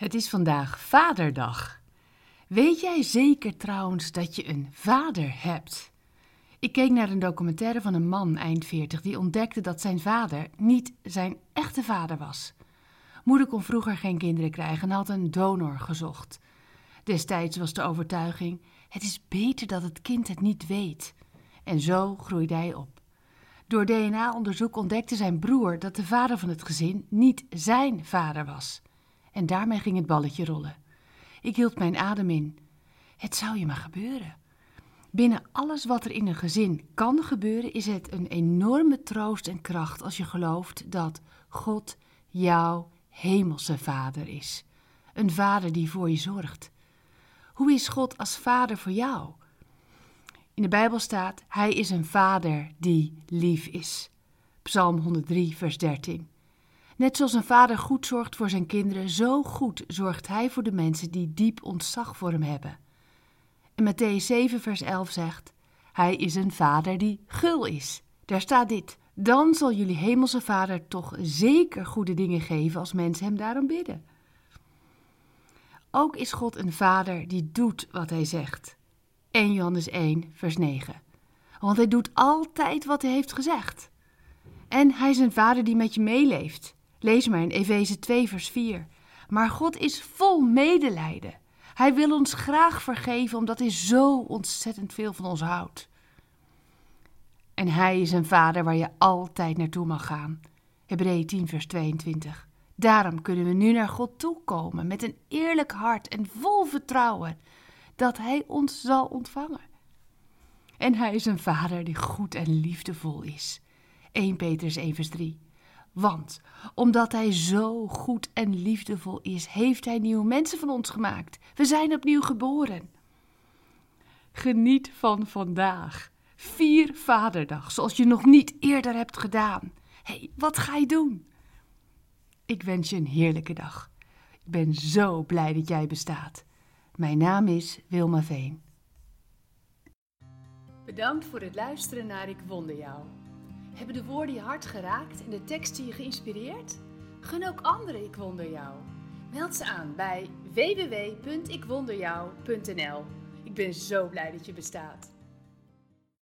Het is vandaag Vaderdag. Weet jij zeker trouwens dat je een vader hebt? Ik keek naar een documentaire van een man eind 40 die ontdekte dat zijn vader niet zijn echte vader was. Moeder kon vroeger geen kinderen krijgen en had een donor gezocht. Destijds was de overtuiging: het is beter dat het kind het niet weet. En zo groeide hij op. Door DNA-onderzoek ontdekte zijn broer dat de vader van het gezin niet zijn vader was. En daarmee ging het balletje rollen. Ik hield mijn adem in. Het zou je maar gebeuren. Binnen alles wat er in een gezin kan gebeuren, is het een enorme troost en kracht als je gelooft dat God jouw hemelse vader is. Een vader die voor je zorgt. Hoe is God als vader voor jou? In de Bijbel staat: hij is een vader die lief is. Psalm 103, vers 13. Net zoals een vader goed zorgt voor zijn kinderen, zo goed zorgt hij voor de mensen die diep ontzag voor hem hebben. En Mattheüs 7, vers 11 zegt: hij is een vader die gul is. Daar staat dit: dan zal jullie hemelse vader toch zeker goede dingen geven als mensen hem daarom bidden. Ook is God een vader die doet wat hij zegt. 1 Johannes 1, vers 9. Want hij doet altijd wat hij heeft gezegd. En hij is een vader die met je meeleeft. Lees maar in Efeze 2, vers 4. Maar God is vol medelijden. Hij wil ons graag vergeven omdat hij zo ontzettend veel van ons houdt. En hij is een vader waar je altijd naartoe mag gaan. Hebreeën 10, vers 22. Daarom kunnen we nu naar God toekomen met een eerlijk hart en vol vertrouwen dat hij ons zal ontvangen. En hij is een vader die goed en liefdevol is. 1 Petrus 1, vers 3. Want omdat hij zo goed en liefdevol is, heeft hij nieuwe mensen van ons gemaakt. We zijn opnieuw geboren. Geniet van vandaag. Vier Vaderdag, zoals je nog niet eerder hebt gedaan. Hé, wat ga je doen? Ik wens je een heerlijke dag. Ik ben zo blij dat jij bestaat. Mijn naam is Wilma Veen. Bedankt voor het luisteren naar Ik Wonder Jou. Hebben de woorden je hart geraakt en de teksten je geïnspireerd? Gun ook anderen Ik Wonder Jou. Meld ze aan bij www.ikwonderjou.nl. Ik ben zo blij dat je bestaat.